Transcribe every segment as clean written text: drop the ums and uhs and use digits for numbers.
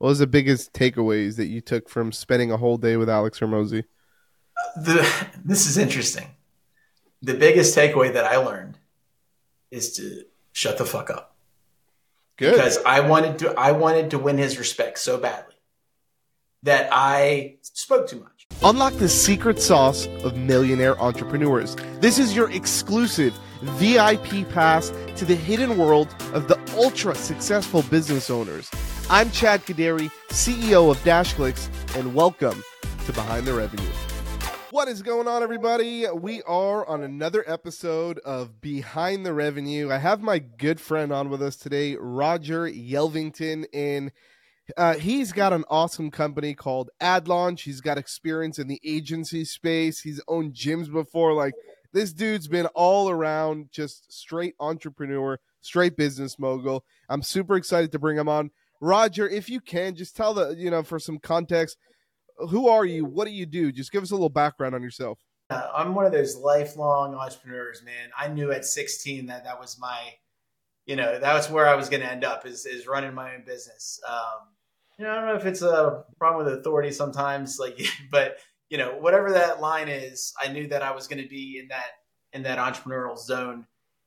What was the biggest takeaways that you took from spending a whole day with Alex Hermosi? This is interesting. The biggest takeaway that I learned is to shut the fuck up Good. because I wanted to win his respect so badly that I spoke too much. Unlock the secret sauce of millionaire entrepreneurs. This is your exclusive VIP pass to the hidden world of the ultra successful business owners. I'm Chad Kaderi, CEO of DashClicks, and welcome to Behind the Revenue. What is going on, everybody? We are on another episode of Behind the Revenue. I have my good friend on with us today, Roger Yelvington, and he's got an awesome company called AdLaunch. He's got experience in the agency space. He's owned gyms before. Like, this dude's been all around, just straight entrepreneur, straight business mogul. I'm super excited to bring him on. Roger, if you can, just tell for some context, who are you? What do you do? Just give us a little background on yourself. I'm one of those lifelong entrepreneurs, man. I knew at 16 that was that was where I was going to end up is running my own business. I don't know if it's a problem with authority sometimes, but whatever that line is, I knew that I was going to be in that entrepreneurial zone.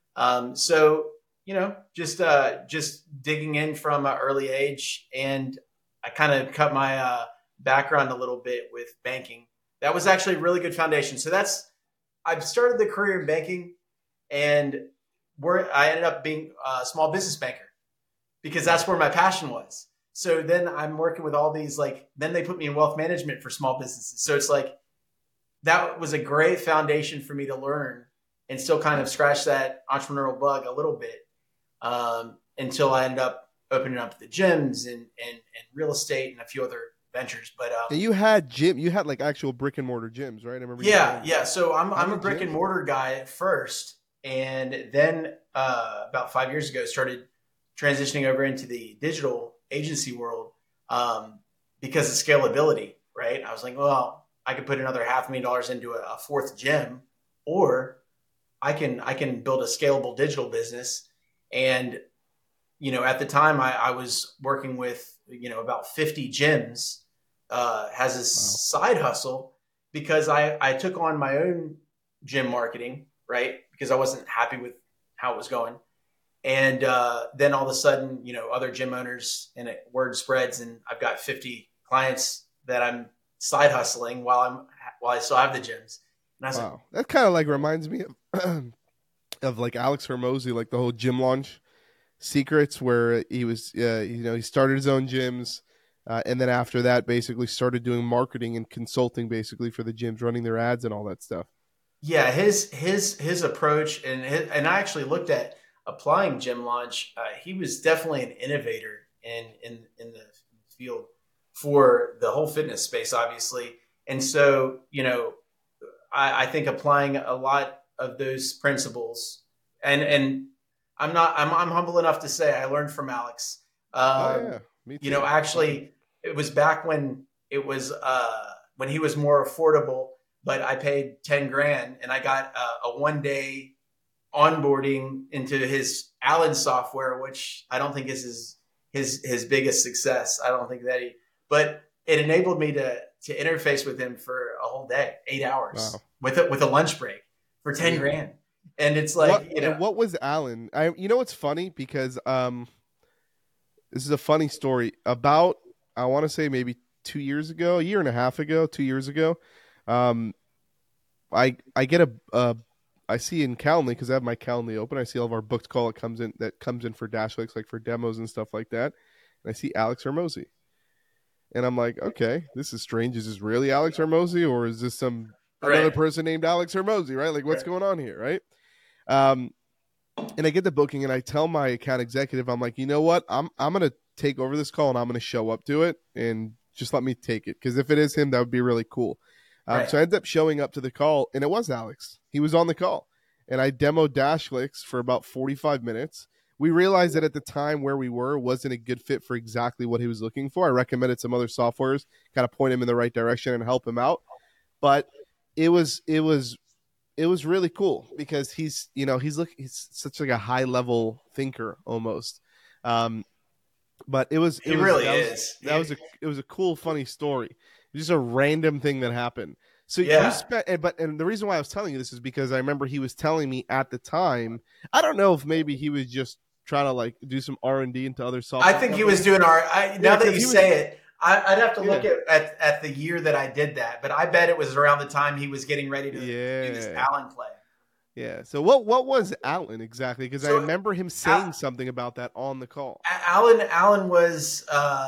Just digging in from an early age, and I kind of cut my background a little bit with banking. That was actually a really good foundation. I've started the career in banking, and I ended up being a small business banker because that's where my passion was. So then I'm working with all these, then they put me in wealth management for small businesses. So it's that was a great foundation for me to learn and still kind of scratch that entrepreneurial bug a little bit until I ended up opening up the gyms and real estate and a few other ventures. But And you had actual brick and mortar gyms, right? I remember. Yeah. So I'm a brick gyms? and mortar guy at first, and then about 5 years ago started transitioning over into the digital agency world because of scalability. Right? I was like, well, I could put another $500,000 into a fourth gym, or I can build a scalable digital business. And at the time I was working with about 50 gyms as a side hustle because I took on my own gym marketing, right? Because I wasn't happy with how it was going. And then all of a sudden, other gym owners, and word spreads, and I've got 50 clients that I'm side hustling while I still have the gyms. And I was Wow, that kind of reminds me of of Alex Hermosi, like the whole gym launch secrets, where he was, he started his own gyms, and then after that, basically started doing marketing and consulting, basically for the gyms, running their ads and all that stuff. yeah, his approach, and I actually looked at applying gym launch. He was definitely an innovator in the field for the whole fitness space, obviously. And so, I think applying a lot of those principles, and I'm humble enough to say I learned from Alex. Oh yeah, me too. Actually, it was back when he was more affordable, but I paid 10 grand and I got a 1 day onboarding into his Allen software, which I don't think is his biggest success. I don't think but it enabled me to interface with him for a whole day, 8 hours. Wow. With a lunch break for 10 grand. And it's what was Allen? It's funny because this is a funny story. About, I want to say maybe 2 years ago, a year and a half ago, 2 years ago, I get I see in Calendly, because I have my Calendly open. I see all of our booked call that comes in for DashClicks, like for demos and stuff like that. And I see Alex Hermosi, and I'm like, okay, this is strange. Is this really Alex Hermosi, or is this another person named Alex Hermosi? Right? Like, what's going on here? Right? And I get the booking, and I tell my account executive, I'm like, you know what? I'm gonna take over this call, and I'm gonna show up to it, and just let me take it, because if it is him, that would be really cool. So I ended up showing up to the call, and it was Alex. He was on the call, and I demoed DashClicks for about 45 minutes. We realized that at the time where we were wasn't a good fit for exactly what he was looking for. I recommended some other softwares, kind of point him in the right direction and help him out. But it was really cool because he's such a high level thinker almost. But it was He really is. it was a cool, funny story. Just a random thing that happened. So you Yeah. spent, and the reason why I was telling you this is because I remember he was telling me at the time. I don't know if maybe he was just trying to like do some R&D into other I software think he companies. was doing now that you say it, I'd have to Yeah. look at the year that I did that, but I bet it was around the time he was getting ready to do this Allen play. Yeah. So what was Allen exactly? Because I remember him saying something about that on the call. Allen was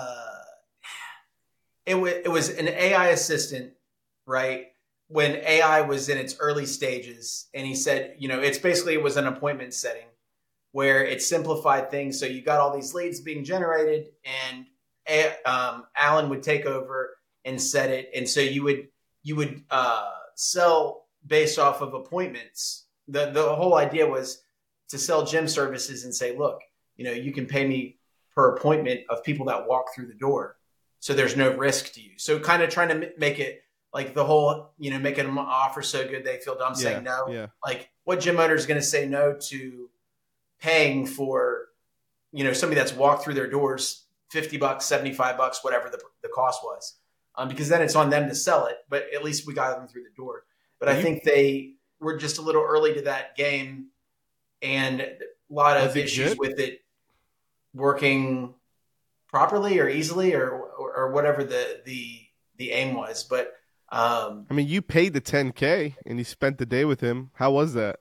it was an AI assistant, right? When AI was in its early stages, and he said, it's basically it was an appointment setting where it simplified things. So you got all these leads being generated, and Allen would take over and set it, and so you would sell based off of appointments. The whole idea was to sell gym services and say, look, you can pay me per appointment of people that walk through the door, so there's no risk to you. So kind of trying to make it like the whole, making them offer so good they feel dumb saying no. Yeah. Like, what gym owner is going to say no to paying for, somebody that's walked through their doors $50, $75, whatever the cost was, because then it's on them to sell it. But at least we got them through the door. But I think they were just a little early to that game, and a lot of issues with it working properly or easily or whatever the aim was. But I mean, you paid the $10K and you spent the day with him. How was that?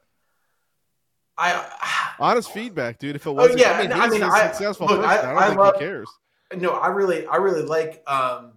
Honest feedback, dude. If it wasn't, he's a successful person. I don't think he cares. No, I really like, I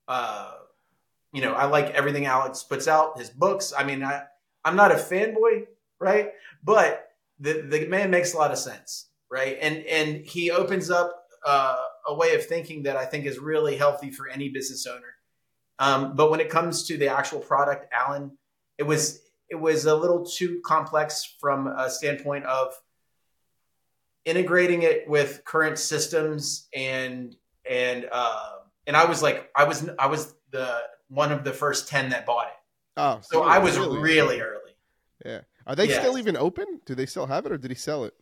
like everything Alex puts out, his books. I mean, I'm not a fanboy, right? But the man makes a lot of sense, right? And he opens up a way of thinking that I think is really healthy for any business owner. But when it comes to the actual product, Allen, it was a little too complex from a standpoint of integrating it with current systems, and I was the one of the first 10 that bought it. Oh, so I was really early. Yeah. Are they still even open? Do they still have it, or did he sell it?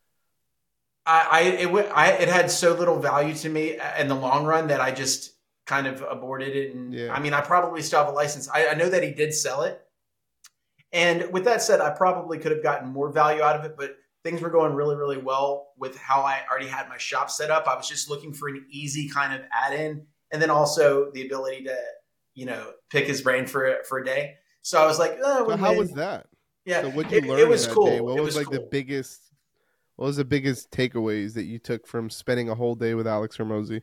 It had so little value to me in the long run that I just kind of aborted it. And I mean, I probably still have a license. I know that he did sell it. And with that said, I probably could have gotten more value out of it, but things were going really, really well with how I already had my shop set up. I was just looking for an easy kind of add-in, and then also the ability to, pick his brain for a day. So I was like, so how was that? Yeah. So what did you learn? It was cool. Day? What was like the biggest? What was the biggest takeaways that you took from spending a whole day with Alex Hormozi?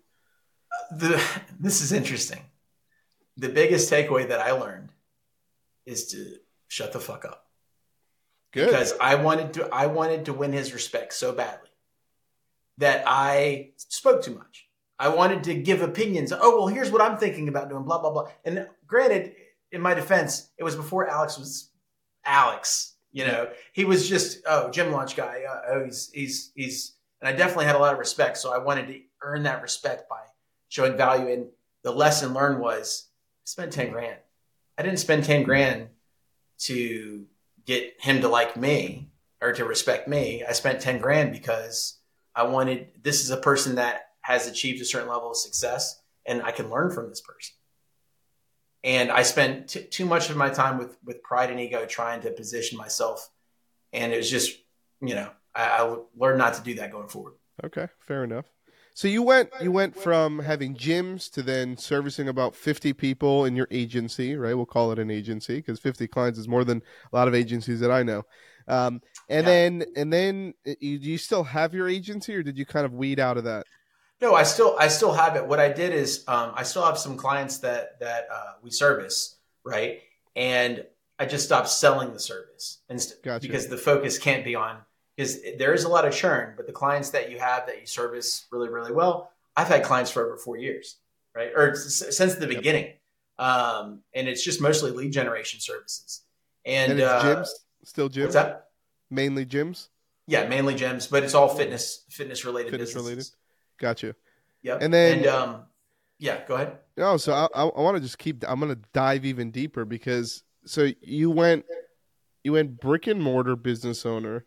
This is interesting. The biggest takeaway that I learned is to shut the fuck up. Good. Because I wanted to win his respect so badly that I spoke too much. I wanted to give opinions. Oh, well, here's what I'm thinking about doing, blah, blah, blah. And granted, in my defense, it was before Alex was Alex. He was just, gym launch guy. He's, and I definitely had a lot of respect. So I wanted to earn that respect by showing value. And the lesson learned was I spent 10 grand. I didn't spend 10 grand to get him to like me or to respect me. I spent 10 grand because this is a person that has achieved a certain level of success, and I can learn from this person. And I spent too much of my time with pride and ego trying to position myself. And it was just, I learned not to do that going forward. Okay, fair enough. So you went from having gyms to then servicing about 50 people in your agency, right? We'll call it an agency because 50 clients is more than a lot of agencies that I know. Then do you still have your agency, or did you kind of weed out of that? No, I still have it. What I did is I still have some clients that we service, right? And I just stopped selling the service Gotcha. Because the focus can't be on, because there is a lot of churn, but the clients that you have that you service really, really well, I've had clients for over 4 years, right? Or since the beginning. And it's just mostly lead generation services. And it's gyms, still gyms? What's that? Mainly gyms? Yeah, mainly gyms, but it's all fitness related. Fitness related. Gotcha. Yep. And then, yeah, go ahead. No, so I want to just I'm going to dive even deeper because you went brick and mortar business owner,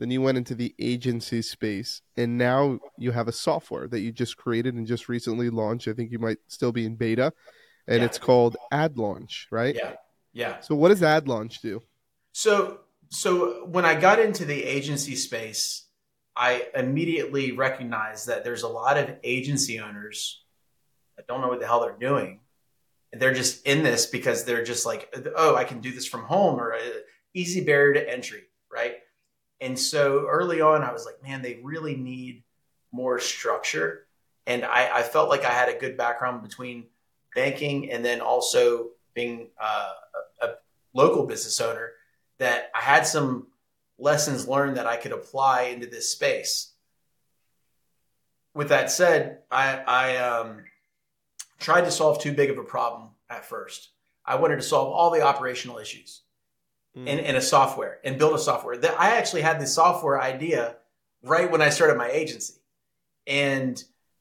then you went into the agency space, and now you have a software that you just created and just recently launched. I think you might still be in beta, and it's called AdLaunch, right? Yeah. So what does AdLaunch do? So when I got into the agency space, I immediately recognized that there's a lot of agency owners that don't know what the hell they're doing. They're just in this because they're just like, oh, I can do this from home, or easy barrier to entry, right? And so early on, I was like, man, they really need more structure. And I felt like I had a good background between banking and then also being a local business owner, that I had some lessons learned that I could apply into this space. With that said, I tried to solve too big of a problem at first. I wanted to solve all the operational issues in a software and build a software. That I actually had the software idea right when I started my agency. And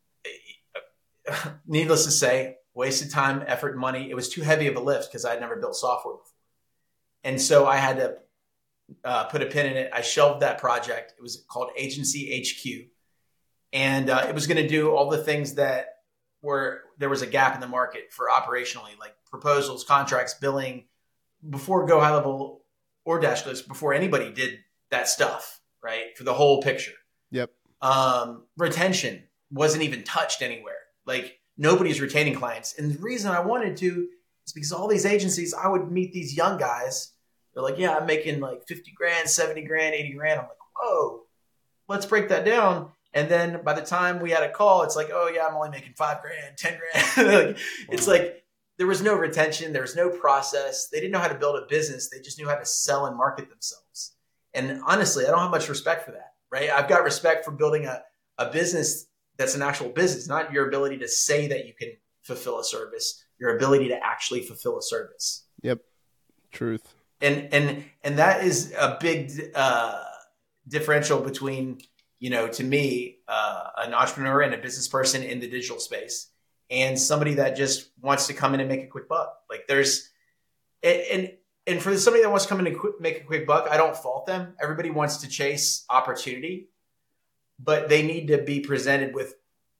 needless to say, wasted time, effort, and money. It was too heavy of a lift because I'd never built software before. And so I had to put a pin in it. I shelved that project. It was called Agency HQ. And it was going to do all the things that there was a gap in the market for operationally, like proposals, contracts, billing, before Go High Level or Dashclicks, before anybody did that stuff, right? For the whole picture. Yep. Retention wasn't even touched anywhere. Like, nobody's retaining clients. And the reason I wanted to is because all these agencies, I would meet these young guys. They're like, yeah, I'm making like 50 grand, 70 grand, 80 grand. I'm like, whoa, let's break that down. And then by the time we had a call, it's like, oh yeah, I'm only making 5 grand, 10 grand. Like, it's like, there was no retention. There was no process. They didn't know how to build a business. They just knew how to sell and market themselves. And honestly, I don't have much respect for that, right? I've got respect for building a business that's an actual business, not your ability to say that you can fulfill a service, your ability to actually fulfill a service. Yep. Truth. And that is a big differential between, to me, an entrepreneur and a business person in the digital space, and somebody that just wants to come in and make a quick buck. Like, and for somebody that wants to come in and make a quick buck, I don't fault them. Everybody wants to chase opportunity, but they need to be presented with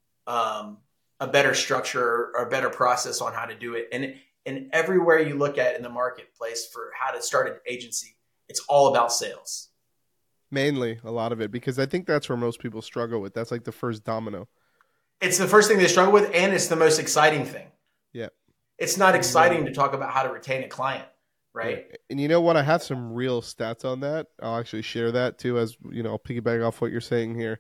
a better structure or a better process on how to do it. And everywhere you look at in the marketplace for how to start an agency, it's all about sales. Mainly a lot of it, because I think that's where most people struggle with. That's like the first domino. It's the first thing they struggle with, and it's the most exciting thing. Yeah. It's not exciting to talk about how to retain a client, right? Yeah. And you know what? I have some real stats on that. I'll actually share that too, as I'll piggyback off what you're saying here.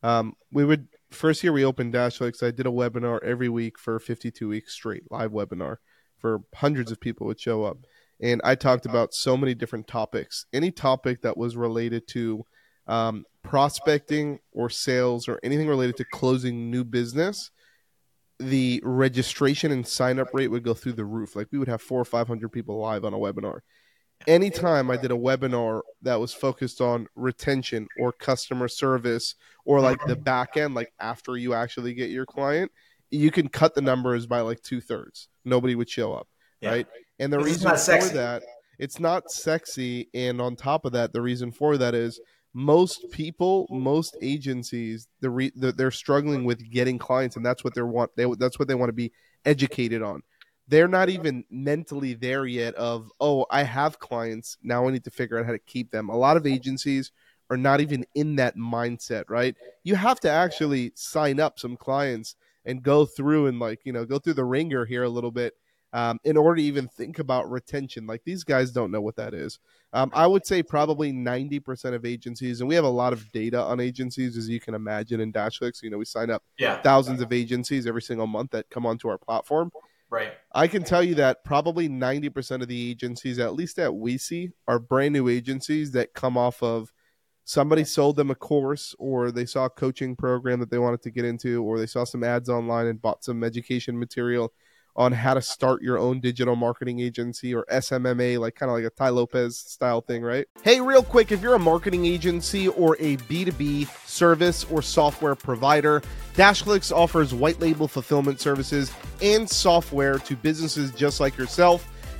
First year we opened Dashclicks, I did a webinar every week for 52 weeks straight, live webinar, for hundreds of people would show up. And I talked about so many different topics. Any topic that was related to prospecting or sales or anything related to closing new business, the registration and sign-up rate would go through the roof. Like, we would have 400 or 500 people live on a webinar. Anytime I did a webinar that was focused on retention or customer service or like the back end, like after you actually get your client, you can cut the numbers by like 2/3. Nobody would show up, right? And the reason for that, it's not sexy. And on top of that, the reason for that is most people, most agencies, they're struggling with getting clients, and that's what that's what they want to be educated on. They're not even mentally there yet of, oh, I have clients, now I need to figure out how to keep them. A lot of agencies are not even in that mindset, right? You have to actually sign up some clients and go through and go through the ringer here a little bit in order to even think about retention. Like, these guys don't know what that is. I would say probably 90% of agencies, and we have a lot of data on agencies, as you can imagine, in Dashclicks. We sign up thousands of agencies every single month that come onto our platform. Right. I can tell you that probably 90% of the agencies, at least that we see, are brand new agencies that come off of somebody sold them a course, or they saw a coaching program that they wanted to get into, or they saw some ads online and bought some education material on how to start your own digital marketing agency, or SMMA, kind of like a Tai Lopez style thing, right? Hey, real quick, if you're a marketing agency or a B2B service or software provider, Dashclicks offers white label fulfillment services and software to businesses just like yourself.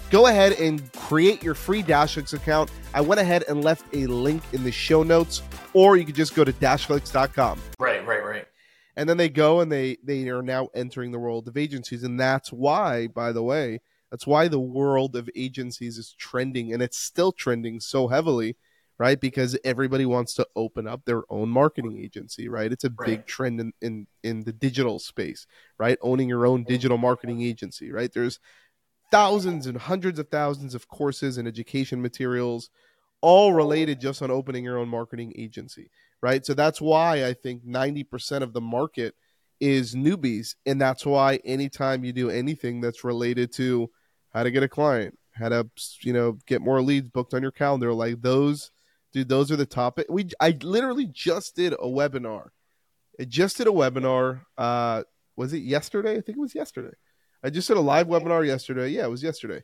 Go ahead and create your free Dashclicks account. I went ahead and left a link in the show notes, or you could just go to dashclicks.com. Right. And then they go and they are now entering the world of agencies. And that's why, by the way, that's why the world of agencies is trending, and it's still trending so heavily, right? Because everybody wants to open up their own marketing agency, right? It's a big trend in the digital space, right? Owning your own digital marketing agency, right? There's thousands and hundreds of thousands of courses and education materials, all related just on opening your own marketing agency, right? So that's why I think 90% of the market is newbies. And that's why anytime you do anything that's related to how to get a client, how to, get more leads booked on your calendar, like those are the topic. I literally just did a webinar. Was it yesterday? I think it was yesterday. I just did a live webinar yesterday. Yeah, it was yesterday.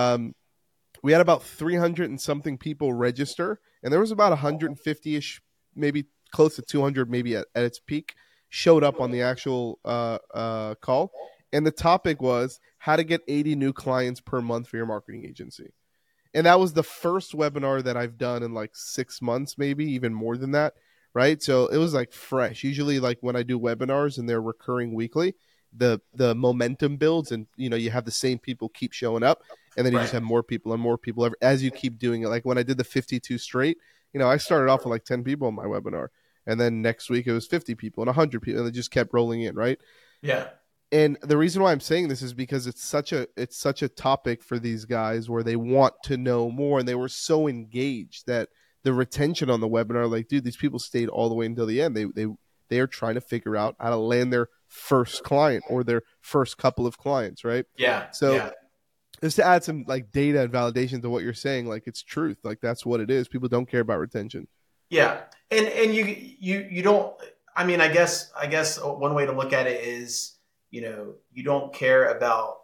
We had about 300 and something people register, and there was about 150-ish, maybe close to 200, maybe at its peak, showed up on the actual call. And the topic was how to get 80 new clients per month for your marketing agency. And that was the first webinar that I've done in like 6 months, maybe even more than that, right? So it was like fresh. Usually like when I do webinars and they're recurring weekly, the momentum builds, and you have the same people keep showing up, and then you just have more people and more people as you keep doing it. Like when I did the 52 straight, I started off with like 10 people on my webinar, and then next week it was 50 people and 100 people, and it just kept rolling in, right? Yeah. And the reason why I'm saying this is because it's such a topic for these guys where they want to know more, and they were so engaged that the retention on the webinar, like, dude, these people stayed all the way until the end. They are trying to figure out how to land their first client or their first couple of clients, right? Yeah. So just to add some like data and validation to what you're saying, like it's truth. Like that's what it is. People don't care about retention. Yeah. And you don't, I mean, I guess one way to look at it is, you don't care about,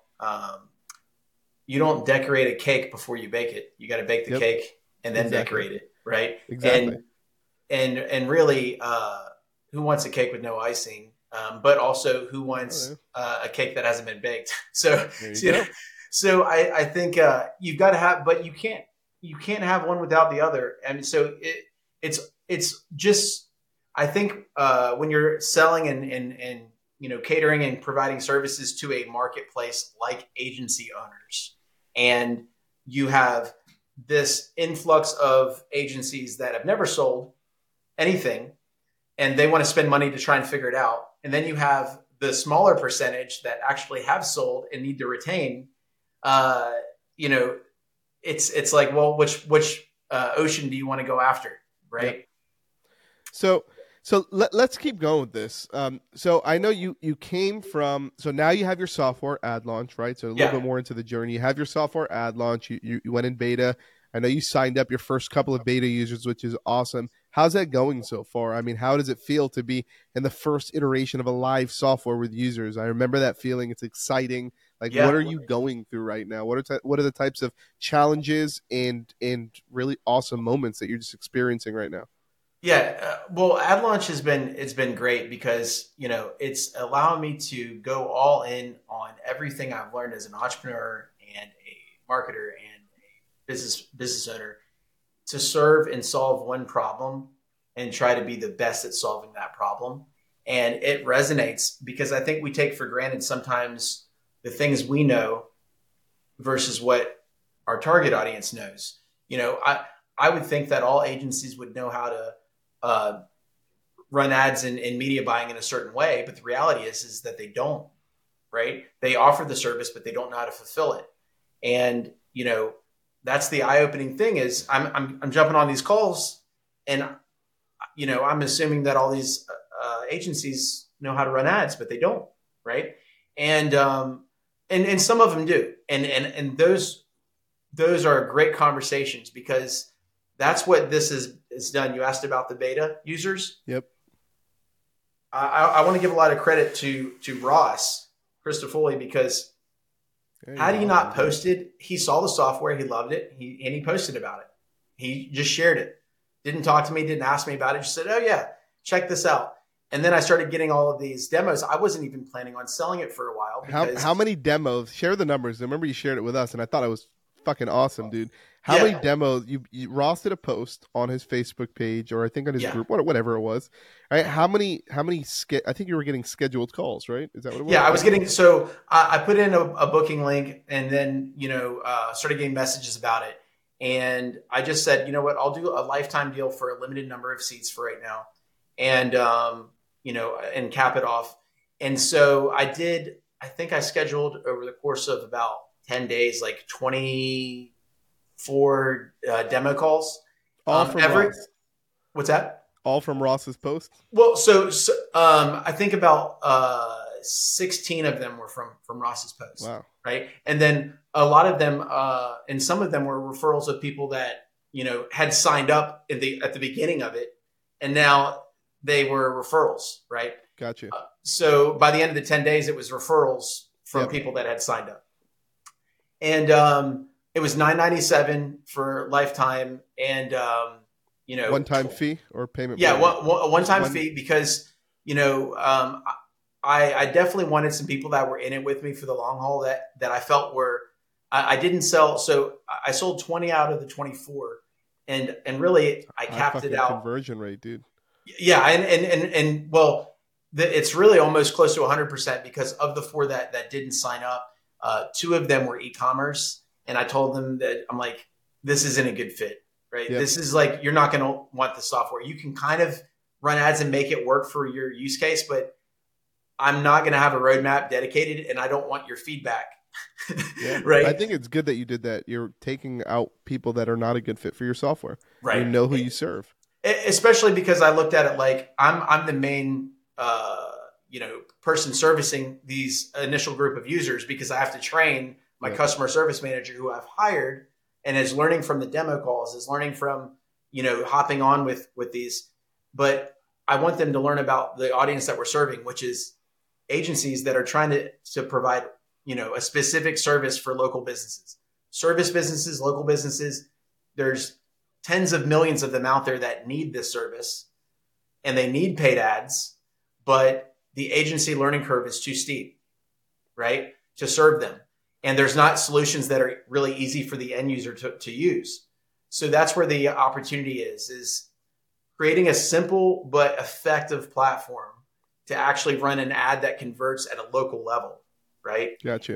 you don't decorate a cake before you bake it. You got to bake the cake and then decorate it. Right. Exactly. And really, who wants a cake with no icing? But also who wants a cake that hasn't been baked? So I think you've got to have, but you can't have one without the other. And so it's just, I think when you're selling and catering and providing services to a marketplace like agency owners, and you have this influx of agencies that have never sold anything, and they want to spend money to try and figure it out. And then you have the smaller percentage that actually have sold and need to retain. It's like, well, which ocean do you want to go after, right? Yep. So let's keep going with this. So I know you came from. So now you have your software ad launch, right? So a little bit more into the journey. You have your software ad launch. You went in beta. I know you signed up your first couple of beta users, which is awesome. How's that going so far? I mean, how does it feel to be in the first iteration of a live software with users? I remember that feeling. It's exciting. Like, what are you going through right now? What are the types of challenges and really awesome moments that you're just experiencing right now? Yeah, well, ad launch it's been great because it's allowing me to go all in on everything I've learned as an entrepreneur and a marketer and a business owner to serve and solve one problem and try to be the best at solving that problem. And it resonates because I think we take for granted sometimes the things we know versus what our target audience knows. I would think that all agencies would know how to run ads and media buying in a certain way, but the reality is that they don't, right? They offer the service, but they don't know how to fulfill it. And, that's the eye-opening thing is I'm jumping on these calls and, I'm assuming that all these agencies know how to run ads, but they don't, right? And some of them do. And those are great conversations because that's what this is done. You asked about the beta users. Yep. I want to give a lot of credit to Ross Christofoli because had he not posted, he saw the software, he loved it, and he posted about it. He just shared it. Didn't talk to me, didn't ask me about it. Just said, "Oh yeah, check this out." And then I started getting all of these demos. I wasn't even planning on selling it for a while. How many demos? Share the numbers. I remember you shared it with us, and I thought it was fucking awesome, dude. How Yeah. many demos Ross did a post on his Facebook page, or I think on his Yeah. group, whatever it was. Right? How many I think you were getting scheduled calls, right? Is that what it was? Yeah, I was getting, so I put in a booking link and then, started getting messages about it. And I just said, you know what, I'll do a lifetime deal for a limited number of seats for right now. And, and cap it off. And so I think I scheduled over the course of about 10 days, like 24 demo calls. All from Ross. What's that? All from Ross's post? Well, so I think about 16 of them were from Ross's post. Wow. Right. And then a lot of them, and some of them were referrals of people that, had signed up at the beginning of it. And now they were referrals. Right. Gotcha. So by the end of the 10 days, it was referrals from people that had signed up. And it was $997 for lifetime. And, one-time fee or payment? Yeah, a one-time fee because, I definitely wanted some people that were in it with me for the long haul that I felt I didn't sell. So I sold 20 out of the 24 and really I capped it out. Conversion rate, dude. Yeah. And well, it's really almost close to 100% because of the 4 that didn't sign up, 2 of them were e-commerce. And I told them that I'm like, this isn't a good fit, right? Yep. This is like, you're not going to want the software. You can kind of run ads and make it work for your use case, but I'm not going to have a roadmap dedicated and I don't want your feedback. Yeah. Right. I think it's good that you did that. You're taking out people that are not a good fit for your software. Right. You know who you serve. Especially because I looked at it like I'm the main, person servicing these initial group of users because I have to train my customer service manager who I've hired and is learning from the demo calls, is learning from, hopping on with these. But I want them to learn about the audience that we're serving, which is agencies that are trying to provide, a specific service for local businesses, service businesses, local businesses. There's tens of millions of them out there that need this service and they need paid ads, but the agency learning curve is too steep, right, to serve them. And there's not solutions that are really easy for the end user to use. So that's where the opportunity is creating a simple but effective platform to actually run an ad that converts at a local level, right? Gotcha.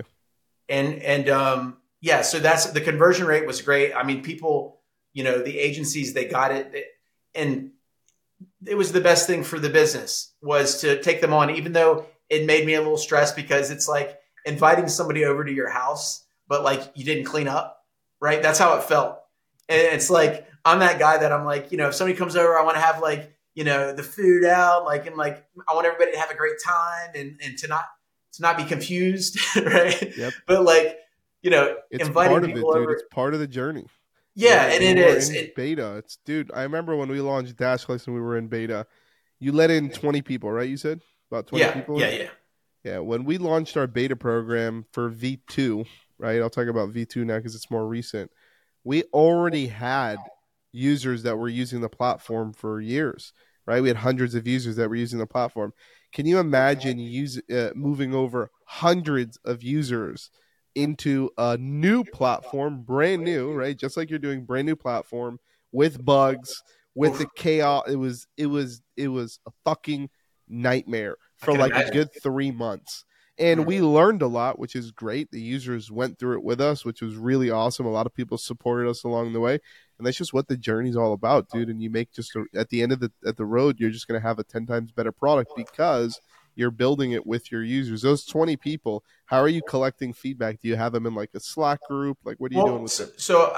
So that's the conversion rate was great. I mean, people, the agencies, they got it. And it was the best thing for the business was to take them on, even though it made me a little stressed because it's like inviting somebody over to your house, but like you didn't clean up, right? That's how it felt. And it's like, I'm that guy that I'm like, if somebody comes over, I want to have like, the food out, like, and like, I want everybody to have a great time and to not be confused. Right. Yep. But like, it's inviting part of people it, dude. over. It's part of the journey. Yeah. And it is beta. Dude, I remember when we launched Dashless and we were in beta, you let in 20 people, right? You said about 20 people. Yeah. When we launched our beta program for V2, right? I'll talk about V2 now because it's more recent. We already had users that were using the platform for years, right? We had hundreds of users that were using the platform. Can you imagine moving over hundreds of users into a new platform, brand new, right? Just like you're doing, brand new platform with bugs, with the chaos. It was a fucking nightmare for like a good 3 months. And we learned a lot, which is great. The users went through it with us, which was really awesome. A lot of people supported us along the way. And that's just what the journey's all about, dude. And you make at the end of the road, you're just going to have a 10 times better product because you're building it with your users. Those 20 people, how are you collecting feedback? Do you have them in like a Slack group? Like, what are you doing with them? So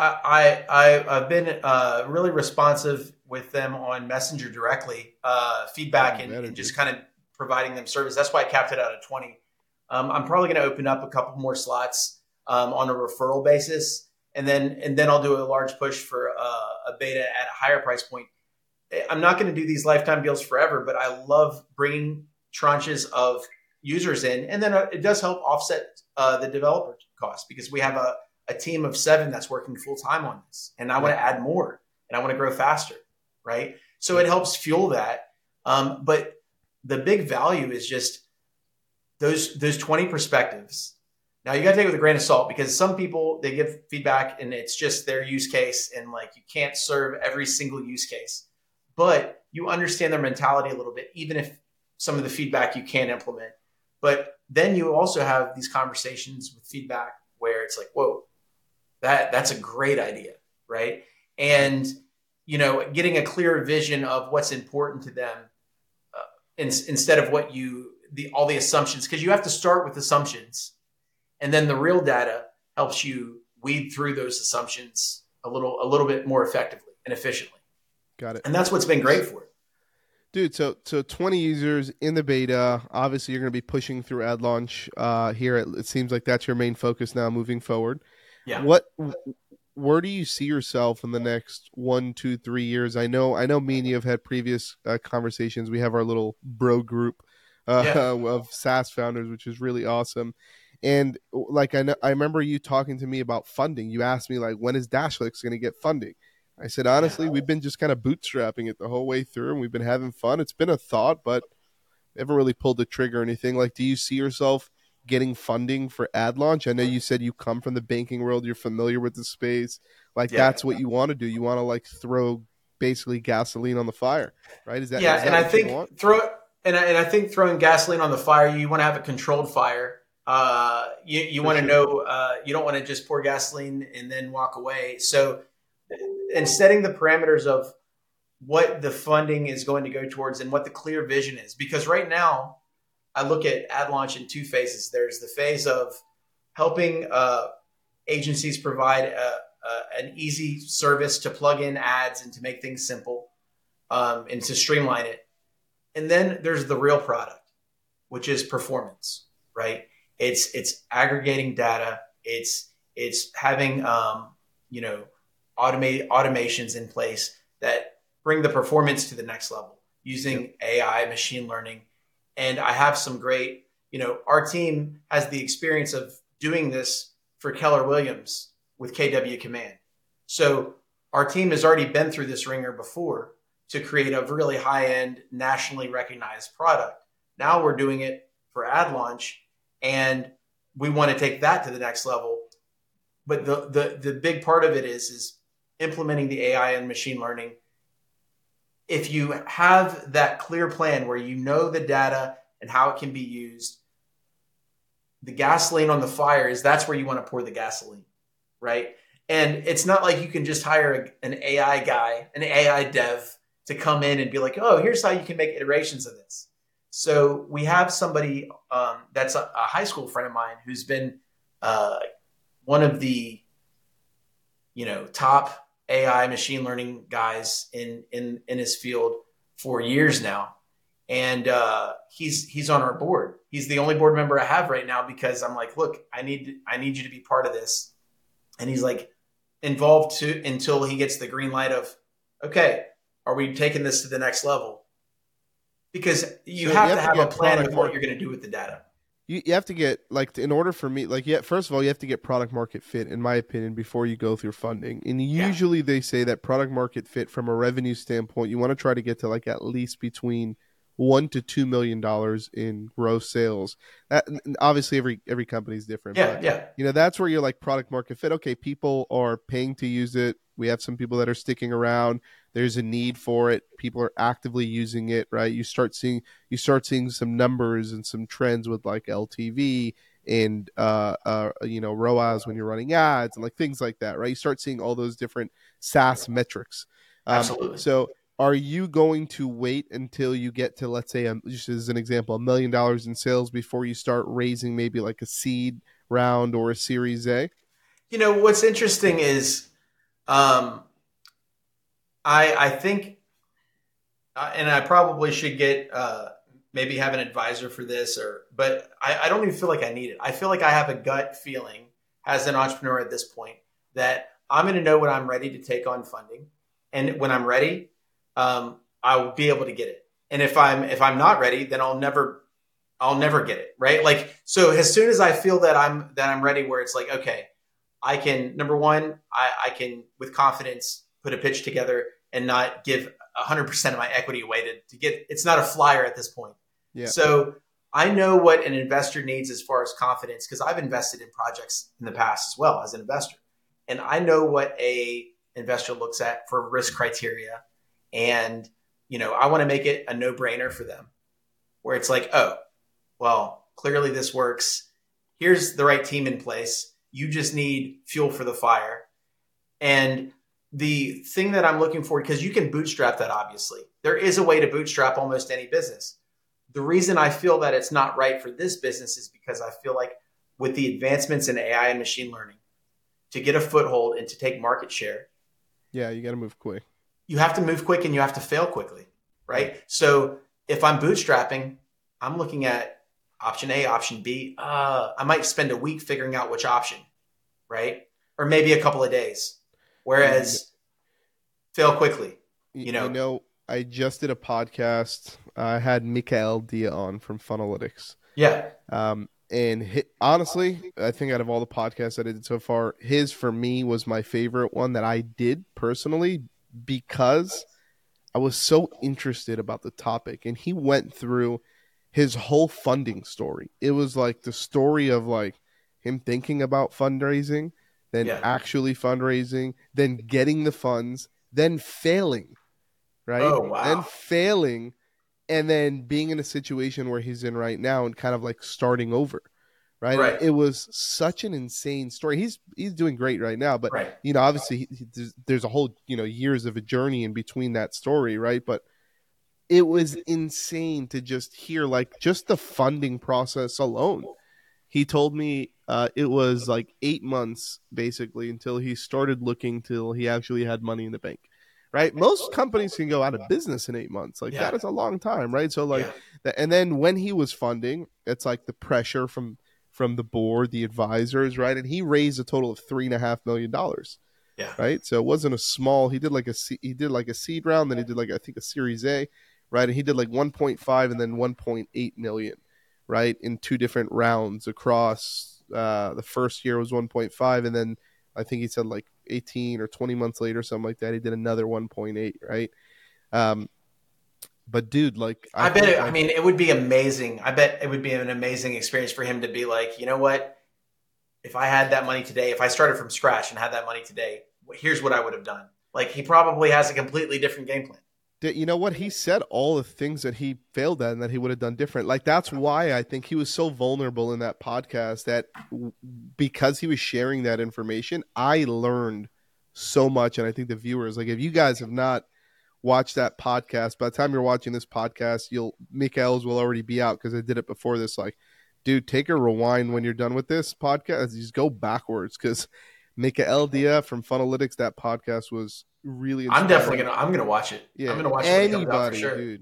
I've been really responsive with them on Messenger directly, feedback and just kind of providing them service. That's why I capped it out at 20. I'm probably going to open up a couple more slots on a referral basis, and then I'll do a large push for a beta at a higher price point. I'm not going to do these lifetime deals forever, but I love bringing tranches of users in, and then it does help offset the developer cost because we have a team of 7 that's working full time on this, and I want to add more, and I want to grow faster, right? So it helps fuel that. But the big value is just those 20 perspectives Now you got to take it with a grain of salt, because some people, they give feedback and it's just their use case, and like you can't serve every single use case, but you understand their mentality a little bit, even if some of the feedback you can't implement. But then you also have these conversations with feedback where it's like, whoa, that's a great idea, right? And getting a clear vision of what's important to them, instead of all the assumptions, because you have to start with assumptions, and then the real data helps you weed through those assumptions a little bit more effectively and efficiently. Got it. And that's what's been great for it. Dude, so 20 users in the beta. Obviously, you're going to be pushing through ad launch here. It seems like that's your main focus now moving forward. Yeah. Where do you see yourself in the next 1, 2, 3 years? I know me and you have had previous conversations. We have our little bro group of SaaS founders, which is really awesome. And like I remember you talking to me about funding. You asked me like, when is Dashlix going to get funding? I said, honestly, we've been just kind of bootstrapping it the whole way through, and we've been having fun. It's been a thought, but never really pulled the trigger or anything. Like, do you see yourself getting funding for ad launch? I know you said you come from the banking world. You're familiar with the space. Like, that's what you want to do. You want to like throw basically gasoline on the fire, right? Is that and I think I think throwing gasoline on the fire, you want to have a controlled fire. You want to know, you don't want to just pour gasoline and then walk away. So, and setting the parameters of what the funding is going to go towards and what the clear vision is. Because right now, I look at ad launch in two phases. There's the phase of helping agencies provide an easy service to plug in ads and to make things simple, and to streamline it. And then there's the real product, which is performance, right? It's aggregating data. It's having automations in place that bring the performance to the next level using AI, machine learning. And I have some great, our team has the experience of doing this for Keller Williams with KW Command. So our team has already been through this ringer before to create a really high-end, nationally recognized product. Now we're doing it for ad launch, and we want to take that to the next level. But the big part of it is implementing the AI and machine learning. If you have that clear plan where you know the data and how it can be used, the gasoline on the fire that's where you want to pour the gasoline, right? And it's not like you can just hire an AI guy, an AI dev to come in and be like, oh, here's how you can make iterations of this. So we have somebody that's a high school friend of mine who's been one of the top AI machine learning guys in his field for years now. And he's on our board. He's the only board member I have right now, because I'm like, look, I need you to be part of this. And he's like involved until he gets the green light of, okay, are we taking this to the next level? Because you have to have a plan of what you're going to do with the data. You have to get, like, in order for me, like, first of all, you have to get product market fit, in my opinion, before you go through funding. And usually they say that product market fit from a revenue standpoint, you want to try to get to like at least between $1 to $2 million in gross sales. That, obviously, every company is different. But, that's where you're like product market fit. Okay, people are paying to use it. We have some people that are sticking around. There's a need for it. People are actively using it, right? You start seeing some numbers and some trends with like LTV and ROAS when you're running ads and like things like that, right? You start seeing all those different SaaS metrics. Absolutely. So are you going to wait until you get to, let's say, just as an example, $1 million in sales before you start raising maybe like a seed round or a Series A? What's interesting is I think, and I probably should get maybe have an advisor for this, but I don't even feel like I need it. I feel like I have a gut feeling as an entrepreneur at this point that I'm going to know when I'm ready to take on funding, and when I'm ready, I will be able to get it. And if I'm not ready, then I'll never get it, right? Like, so as soon as I feel that I'm ready, where it's like, okay, I can, number one, I can with confidence put a pitch together and not give 100% of my equity away to get, it's not a flyer at this point. Yeah. So I know what an investor needs as far as confidence because I've invested in projects in the past as well as an investor. And I know what a investor looks at for risk criteria. And, I want to make it a no-brainer for them where it's like, oh, well, clearly this works. Here's the right team in place. You just need fuel for the fire. And the thing that I'm looking for, because you can bootstrap that, obviously. There is a way to bootstrap almost any business. The reason I feel that it's not right for this business is because I feel like with the advancements in AI and machine learning, to get a foothold and to take market share, yeah, you got to move quick. You have to move quick and you have to fail quickly, right? So if I'm bootstrapping, I'm looking at option A, option B. I might spend a week figuring out which option, right? Or maybe a couple of days. Whereas fail quickly, I just did a podcast. I had Mikael Dia on from Funalytics. Yeah. And honestly, I think out of all the podcasts I did so far, his for me was my favorite one that I did personally because I was so interested about the topic. And he went through his whole funding story. It was like the story of like him thinking about fundraising, then actually fundraising, then getting the funds, then failing, right? Oh, wow. Then failing, and then being in a situation where he's in right now and kind of like starting over, right? It was such an insane story. He's doing great right now, but obviously there's a whole years of a journey in between that story, right? But it was insane to just hear like just the funding process alone. He told me it was like 8 months basically until he started looking till he actually had money in the bank. Right. Most companies can go out of business in 8 months. Like that is a long time. Right. So like, and then when he was funding, it's like the pressure from the board, the advisors. Right. And he raised a total of $3.5 million. Yeah. Right. So it wasn't a small, he did like a seed round. Then he did like, I think a series A. Right. And he did like 1.5 and then 1.8 million. Right. In 2 different rounds across the first year was 1.5. And then I think he said like 18 or 20 months later, something like that, he did another 1.8, right? But dude, like I bet it would be amazing. I bet it would be an amazing experience for him to be like, you know what? If I had that money today, if I started from scratch and had that money today, here's what I would have done. Like he probably has a completely different game plan. You know what? He said all the things that he failed at and that he would have done different. Like that's why I think he was so vulnerable in that podcast that because he was sharing that information, I learned so much. And I think the viewers, like if you guys have not watched that podcast, by the time you're watching this podcast, Mikael's will already be out because I did it before this. Like, dude, take a rewind when you're done with this podcast. Just go backwards because Mikael Dia from Funalytics, that podcast was really inspiring. I'm gonna watch it. Yeah. I'm gonna watch it when it comes out for sure. Dude.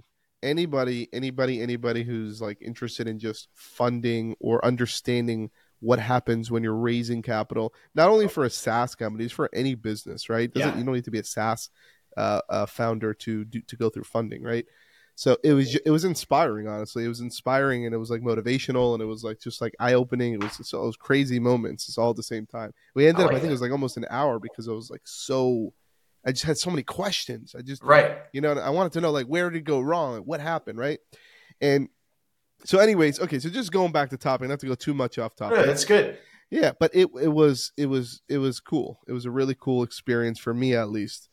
Anybody who's like interested in just funding or understanding what happens when you're raising capital, not only for a SaaS company, it's for any business, right? You don't need to be a SaaS founder to go through funding, right? So it was inspiring, honestly. It was inspiring and it was like motivational and it was like just like eye opening. It was those crazy moments. It's all at the same time. We ended up, I think it was like almost an hour because it was like so. I just had so many questions. I wanted to know like where did it go wrong? What happened, right? And so, anyways, okay. So just going back to topic, not to go too much off topic. Yeah, that's good. Yeah, but it was cool. It was a really cool experience for me, at least.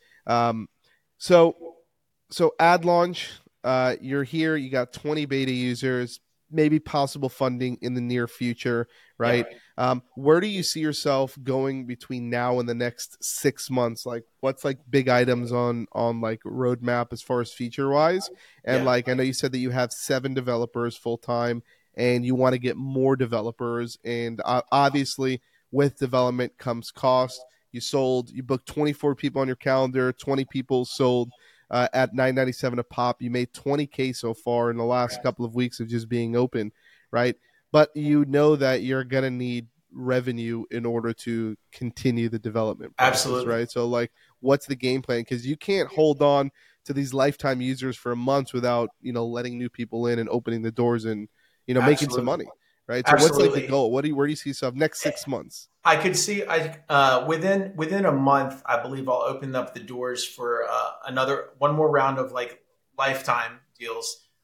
So ad launch. You're here. You got 20 beta users. Maybe possible funding in the near future, right? Yeah. Where do you see yourself going between now and the next 6 months? Like, what's like big items on like roadmap as far as feature wise? And like, I know you said that you have 7 developers full time, and you want to get more developers. And obviously, with development comes cost. You booked 24 people on your calendar, 20 people sold. At $9.97 a pop, you made $20K so far in the last couple of weeks of just being open, right? But you know that you're gonna need revenue in order to continue the development process, absolutely, right? So, like, what's the game plan? Because you can't hold on to these lifetime users for months without letting new people in and opening the doors and making some money, right? So, what's like the goal? Where do you see yourself next 6 months? I could see within a month, I believe I'll open up the doors for one more round of like lifetime deals.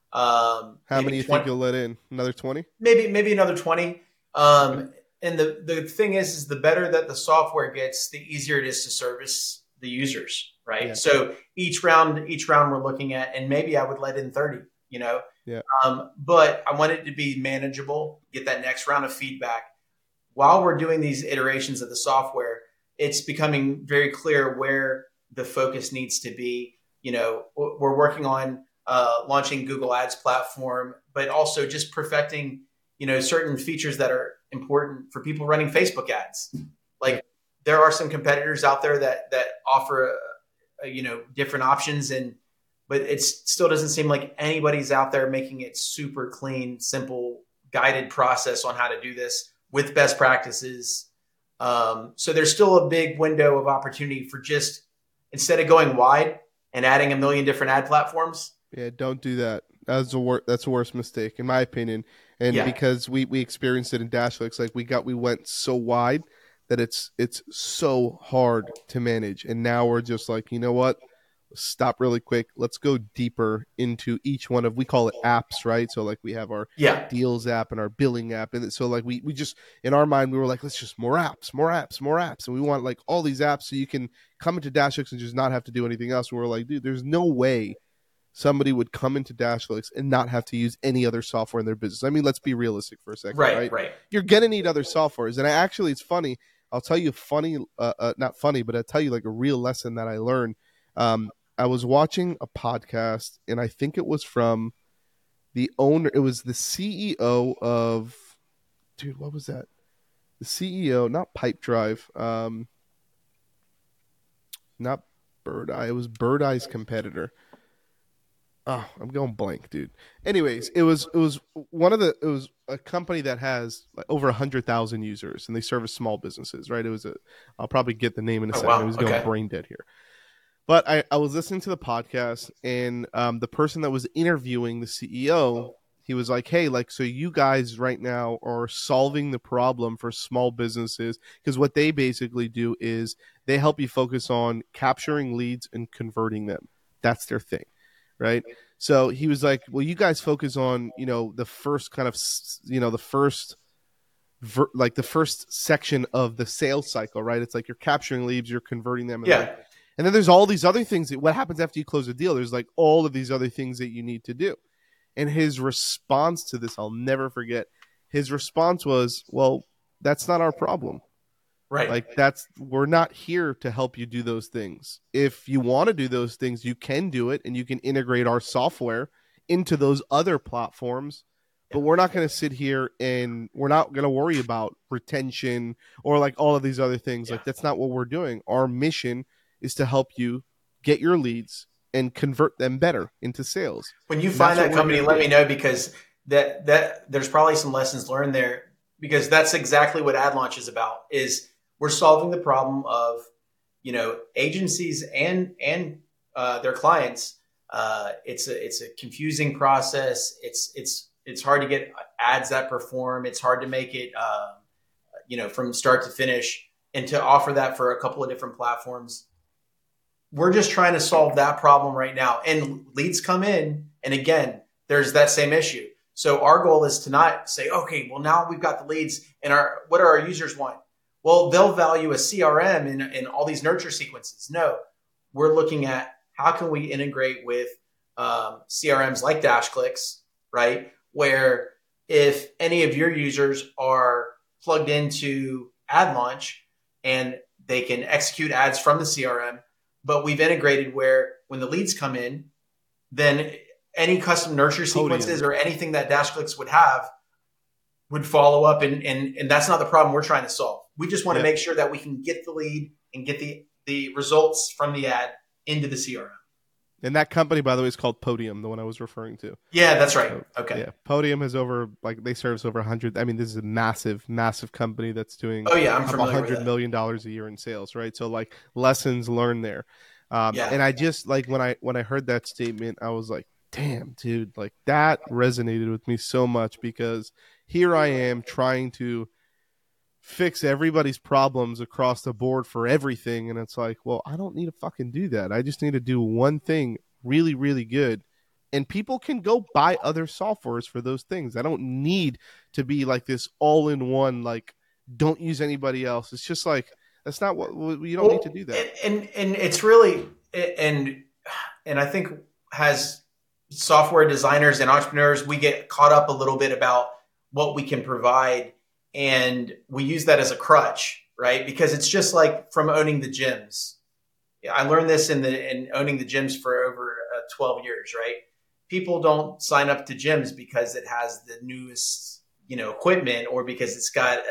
How maybe many you 20, think you'll let in? Another 20? maybe another 20. Okay. And the thing is the better that the software gets, the easier it is to service the users, right? Yeah. So each round we're looking at, and maybe I would let in 30, Yeah. but I want it to be manageable, get that next round of feedback. While we're doing these iterations of the software, it's becoming very clear where the focus needs to be. We're working on launching Google Ads platform, but also just perfecting, certain features that are important for people running Facebook ads. Like there are some competitors out there that offer, different options, but it still doesn't seem like anybody's out there making it super clean, simple, guided process on how to do this with best practices. So there's still a big window of opportunity for just, instead of going wide and adding a million different ad platforms. Yeah, don't do that. That's the worst mistake, in my opinion. And Yeah. because we experienced it in Dashlix, like we went so wide that it's so hard to manage. And now we're just like, you know what? Stop really quick. Let's go deeper into each one of, we call it apps, right? So like we have our Yeah. deals app and our billing app. And so like we just, in our mind, we were like, let's just more apps. And we want like all these apps so you can come into Dashlix and just not have to do anything else. And we're like, dude, there's no way somebody would come into Dashlix and not have to use any other software in their business. I mean, let's be realistic for a second, right? You're going to need other softwares. And it's funny. I'll tell you not funny, but I'll tell you like a real lesson that I learned. I was watching a podcast, and I think it was from the owner. It was the CEO of, dude, what was that? The CEO, not Pipedrive, not Bird Eye. It was Bird Eye's competitor. Oh, I'm going blank, dude. Anyways, it was a company that has like over 100,000 users, and they service small businesses, right? I'll probably get the name in a second. Wow. I was going brain dead here. But I was listening to the podcast, and the person that was interviewing the CEO, he was like, hey, like, so you guys right now are solving the problem for small businesses, because what they basically do is they help you focus on capturing leads and converting them. That's their thing, right? So he was like, well, you guys focus on, the first kind of, the first section of the sales cycle, right? It's like you're capturing leads, you're converting them. And then there's all these other things what happens after you close a deal. There's like all of these other things that you need to do. And his response to this, I'll never forget. His response was, well, that's not our problem. Right. Like we're not here to help you do those things. If you want to do those things, you can do it, and you can integrate our software into those other platforms. But we're not going to sit here and we're not going to worry about retention or like all of these other things. Yeah. Like that's not what we're doing. Our mission is to help you get your leads and convert them better into sales. When you find that company, let me know, because that there's probably some lessons learned there, because that's exactly what Ad Launch is about. Is we're solving the problem of, agencies and their clients. It's a confusing process. It's hard to get ads that perform. It's hard to make it, from start to finish, and to offer that for a couple of different platforms. We're just trying to solve that problem right now. And leads come in, and again, there's that same issue. So our goal is to not say, okay, well, now we've got the leads, and what do our users want? Well, they'll value a CRM and all these nurture sequences. No, we're looking at how can we integrate with CRMs like DashClicks, right? Where if any of your users are plugged into Ad Launch and they can execute ads from the CRM, but we've integrated where when the leads come in, then any custom nurture sequences or anything that DashClicks would have would follow up. And that's not the problem we're trying to solve. We just want to make sure that we can get the lead and get the results from the ad into the CRM. And that company, by the way, is called Podium, the one I was referring to. Yeah, that's right. So, okay. Yeah, Podium has they service over 100. I mean, this is a massive, massive company that's doing I'm familiar $100 million a year in sales, right? So like lessons learned there. And I just like when I heard that statement, I was like, damn, dude, like that resonated with me so much, because here I am trying to fix everybody's problems across the board for everything. And it's like, well, I don't need to fucking do that. I just need to do one thing really, really good and people can go buy other softwares for those things. I don't need to be like this all-in-one, like, don't use anybody else. It's just like, that's not what you don't need to do that. And it's really, and I think as software designers and entrepreneurs, we get caught up a little bit about what we can provide, and we use that as a crutch, right? Because it's just like from owning the gyms. I learned this in owning the gyms for over 12 years, right? People don't sign up to gyms because it has the newest, equipment, or because it's got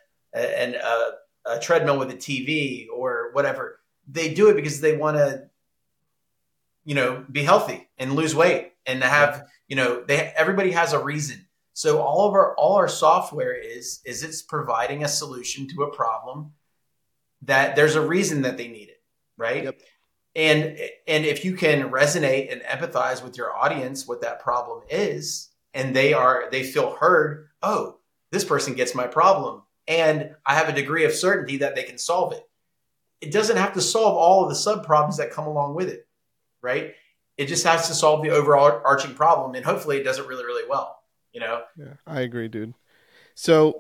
a treadmill with a TV or whatever. They do it because they want to, be healthy and lose weight and have, everybody has a reason. So all our software is it's providing a solution to a problem that there's a reason that they need it, right? Yep. And if you can resonate and empathize with your audience, what that problem is, and they feel heard, oh, this person gets my problem, and I have a degree of certainty that they can solve it. It doesn't have to solve all of the sub problems that come along with it, right? It just has to solve the overall arching problem, and hopefully it does it really, really well. Yeah, I agree, dude. So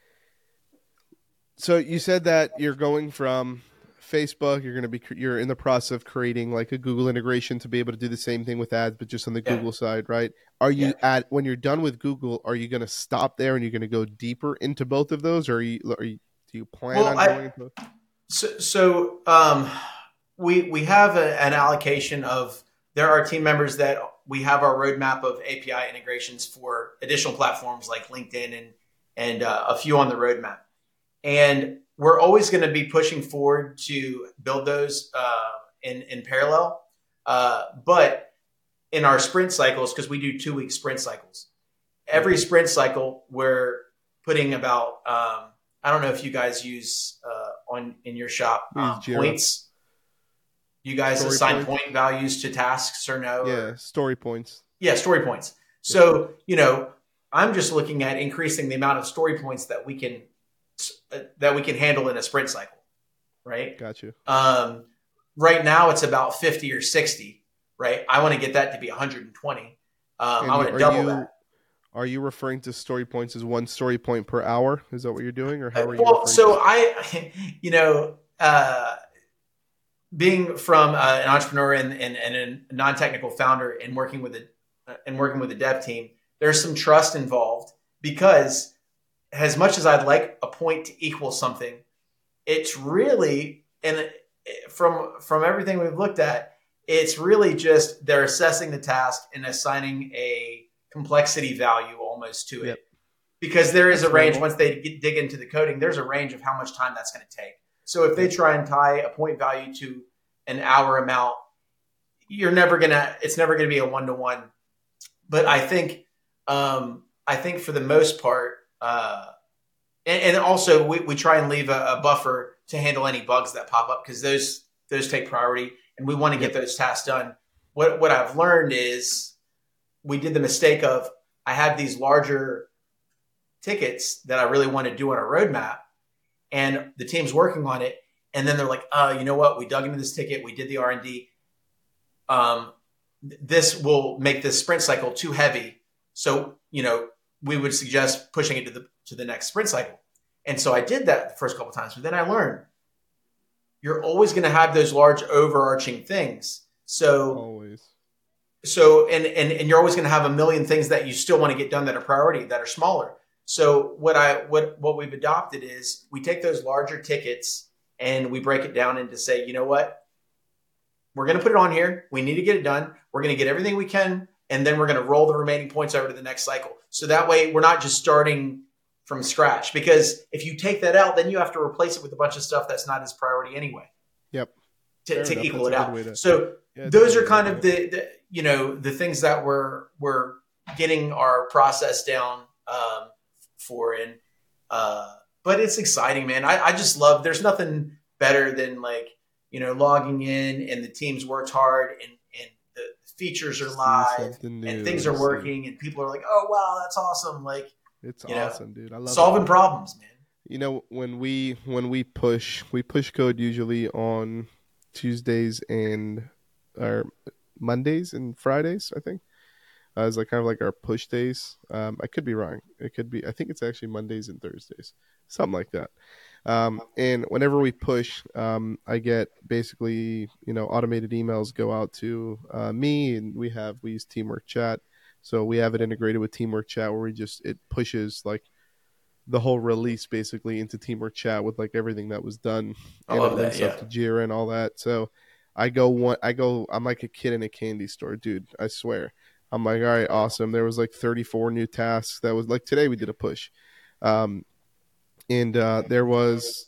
you said that you're going from Facebook, you're in the process of creating like a Google integration to be able to do the same thing with ads, but just on the Google side, right? Are you when you're done with Google, are you going to stop there and you're going to go deeper into both of those, or do you plan on going into? So we have an allocation of, there are team members that we have our roadmap of API integrations for additional platforms like LinkedIn and a few on the roadmap. And we're always going to be pushing forward to build those in parallel. But in our sprint cycles, because we do 2-week sprint cycles, every sprint cycle, we're putting about, I don't know if you guys use in your shop points. You guys assign point values to tasks or no? Yeah, story points. Yeah, story points. So, I'm just looking at increasing the amount of story points that we can handle in a sprint cycle, right? Got you. Right now it's about 50 or 60, right? I want to get that to be 120. I want to double that. Are you referring to story points as one story point per hour? Is that what you're doing, or how are you? Well, so being from an entrepreneur and a non-technical founder and working with a dev team, there's some trust involved, because as much as I'd like a point to equal something, it's really, and from everything we've looked at, it's really just they're assessing the task and assigning a complexity value almost to it. Yep. Because there is a range, once they dig into the coding, there's a range of how much time that's going to take. So if they try and tie a point value to an hour amount, it's never going to be a 1-to-1. But I think for the most part, and also we try and leave a buffer to handle any bugs that pop up, because those take priority, and we want to get those tasks done. What I've learned is we did the mistake of, I have these larger tickets that I really want to do on a roadmap, and the team's working on it. And then they're like, you know what? We dug into this ticket. We did the R&D. This will make this sprint cycle too heavy. So, we would suggest pushing it to the next sprint cycle. And so I did that the first couple of times, but then I learned you're always going to have those large overarching things. So always. So, and you're always going to have a million things that you still want to get done that are priority, that are smaller. So what we've adopted is we take those larger tickets and we break it down into, say, you know what? We're going to put it on here. We need to get it done. We're going to get everything we can. And then we're going to roll the remaining points over to the next cycle. So that way we're not just starting from scratch, because if you take that out, then you have to replace it with a bunch of stuff that's not as priority anyway. Yep. To equal it out. So those are kind of the things that we're getting our process down for. And but it's exciting, man. I just love, there's nothing better than logging in and the team's worked hard and the features are live and things are working and people are like, oh wow, that's awesome. It's awesome, dude. I love solving problems, man. When we push code usually on Tuesdays or Mondays and Fridays, I think. as like kind of like our push days. I could be wrong. It could be. I think it's actually Mondays and Thursdays, something like that. And whenever we push, I get basically, automated emails go out to me, and we use Teamwork Chat. So we have it integrated with Teamwork Chat where it pushes like the whole release basically into Teamwork Chat with like everything that was done. I And love it that. links Yeah. up to Jira and all that. So I'm like a kid in a candy store, dude. I swear. I'm like, all right, awesome. There was like 34 new tasks. That was like today we did a push. And there was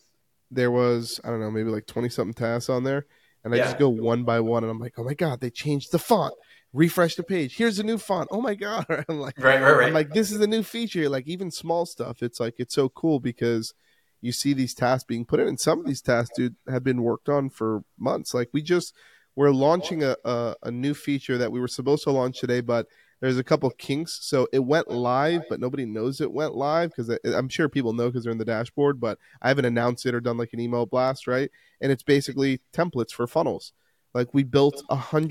I don't know, maybe like 20 something tasks on there, and I Yeah. just go one by one, and I'm like, oh my god, they changed the font. Refresh the page. Here's a new font. Oh my god. I'm like, Right. this is a new feature. Like even small stuff. It's like it's so cool because you see these tasks being put in, and some of these tasks, dude, have been worked on for months. Like we're launching a new feature that we were supposed to launch today, but there's a couple kinks. So it went live, but nobody knows it went live because I'm sure people know because they're in the dashboard, but I haven't announced it or done like an email blast, right? And it's basically templates for funnels. Like we built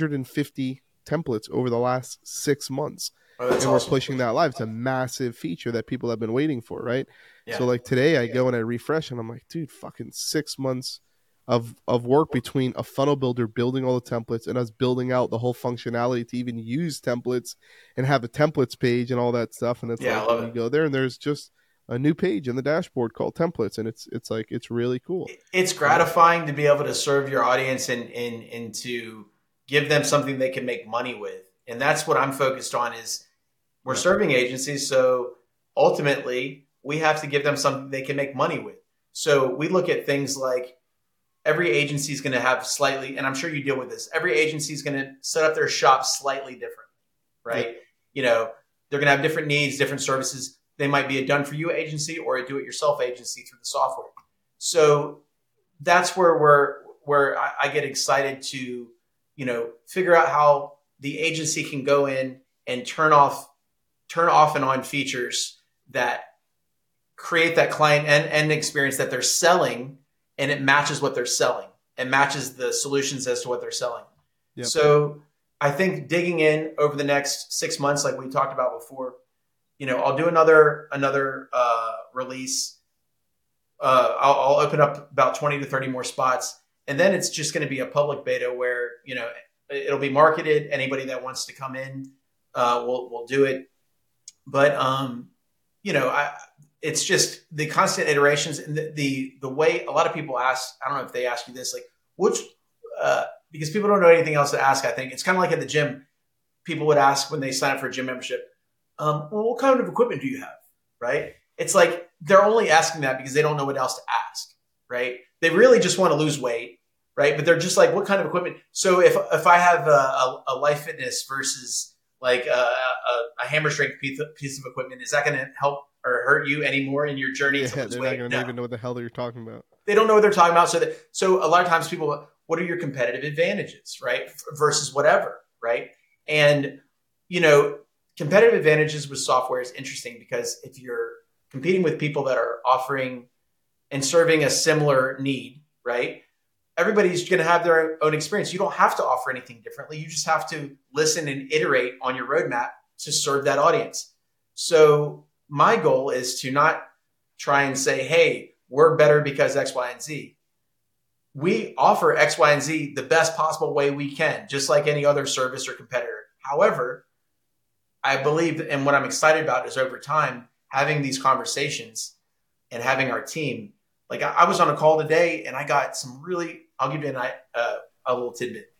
150 templates over the last 6 months. Oh, that's and we're awesome. pushing that live. It's a massive feature that people have been waiting for, right? Yeah. So like today I go and I refresh and I'm like, dude, fucking 6 months of work between a funnel builder building all the templates and us building out the whole functionality to even use templates and have a templates page and all that stuff. And it's Yeah, I like love you it. go there and there's just a new page in the dashboard called templates, and it's like it's really cool. It's gratifying to be able to serve your audience and to give them something they can make money with. And that's what I'm focused on is we're serving agencies. So ultimately we have to give them something they can make money with. So we look at things like every agency is going to have slightly, and I'm sure you deal with this, every agency is going to set up their shop slightly different, right? Yep. They're going to have different needs, different services. They might be a done-for-you agency or a do-it-yourself agency through the software. So that's where I get excited to, figure out how the agency can go in and turn off and on features that create that client and experience that they're selling, and it matches what they're selling and matches the solutions as to what they're selling. Yep. So I think digging in over the next 6 months, like we talked about before, I'll do another release. I'll open up about 20 to 30 more spots. And then it's just going to be a public beta where, it'll be marketed. Anybody that wants to come in will do it. But, it's just the constant iterations and the way a lot of people ask, I don't know if they ask you this, like because people don't know anything else to ask. I think it's kind of like at the gym, people would ask when they sign up for a gym membership, well, what kind of equipment do you have? Right. It's like, they're only asking that because they don't know what else to ask. Right. They really just want to lose weight. Right. But they're just like, what kind of equipment? So if I have a Life Fitness versus like a hammer strength piece of equipment, is that going to help or hurt you anymore in your journey to lose they're weight? not going to even know what the hell you're talking about. They don't know what they're talking about. So a lot of times people, what are your competitive advantages, right? Versus whatever, right? And, competitive advantages with software is interesting because if you're competing with people that are offering and serving a similar need, right? Everybody's going to have their own experience. You don't have to offer anything differently. You just have to listen and iterate on your roadmap to serve that audience. So my goal is to not try and say, hey, we're better because X, Y, and Z. We offer X, Y, and Z the best possible way we can, just like any other service or competitor. However, I believe, and what I'm excited about is over time, having these conversations and having our team. Like I was on a call today and I got some really, I'll give you a little tidbit.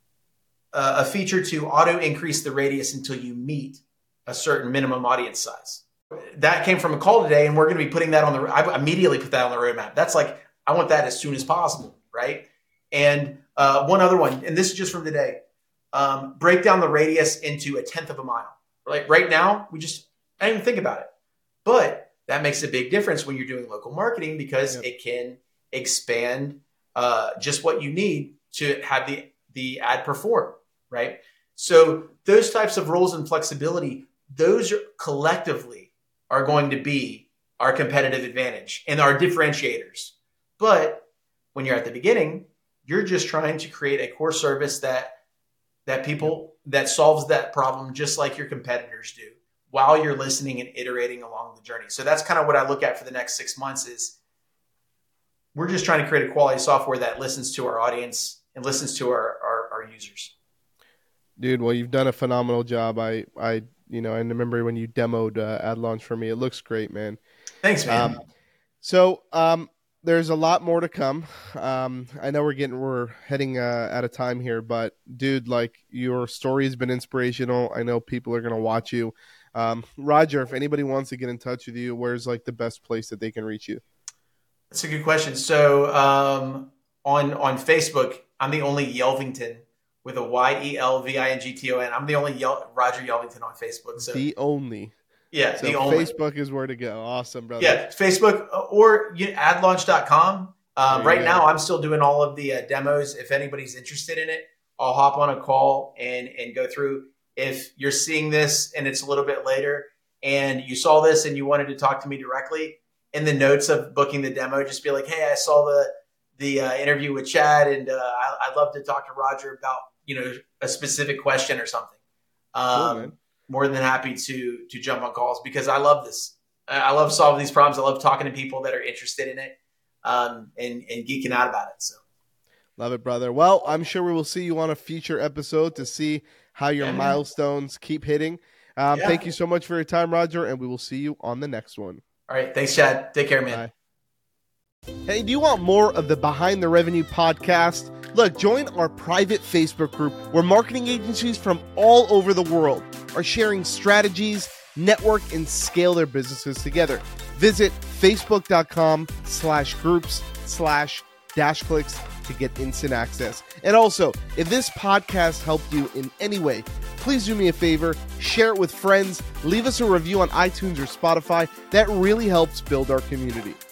A feature to auto increase the radius until you meet a certain minimum audience size. That came from a call today, and we're going to be putting that I immediately put that on the roadmap. That's like, I want that as soon as possible, right? And one other one, and this is just from today, break down the radius into 1/10 of a mile. Like right now, I didn't even think about it. But that makes a big difference when you're doing local marketing because it can expand just what you need to have the ad perform, right? So those types of rules and flexibility, those collectively are going to be our competitive advantage and our differentiators. But when you're at the beginning, you're just trying to create a core service that people that solves that problem just like your competitors do while you're listening and iterating along the journey. So that's kind of what I look at for the next 6 months is we're just trying to create a quality software that listens to our audience and listens to our users. Dude, well, you've done a phenomenal job. I remember when you demoed Ad Launch for me. It looks great, man. Thanks, man. So there's a lot more to come. I know we're heading out of time here, but dude, like your story has been inspirational. I know people are going to watch you. Roger, if anybody wants to get in touch with you, where's like the best place that they can reach you? That's a good question. So on Facebook, I'm the only Yelvington with a YELVINGTON. I'm the only Roger Yelvington on Facebook. So the only. Yeah, so the only. Facebook is where to go. Awesome, brother. Yeah, Facebook or adlaunch.com. Right now, I'm still doing all of the demos. If anybody's interested in it, I'll hop on a call and go through. If you're seeing this and it's a little bit later and you saw this and you wanted to talk to me directly, in the notes of booking the demo, just be like, hey, I saw the interview with Chad and I'd love to talk to Roger about, a specific question or something. Cool, more than happy to jump on calls because I love this. I love solving these problems. I love talking to people that are interested in it and geeking out about it. So, love it, brother. Well, I'm sure we will see you on a future episode to see how your milestones keep hitting. Thank you so much for your time, Roger, and we will see you on the next one. All right. Thanks, Chad. Take care, man. Bye. Hey, do you want more of the Behind the Revenue podcast? Look, join our private Facebook group where marketing agencies from all over the world are sharing strategies, network, and scale their businesses together. Visit facebook.com/groups/-clicks to get instant access. And also, if this podcast helped you in any way, please do me a favor, share it with friends, leave us a review on iTunes or Spotify. That really helps build our community.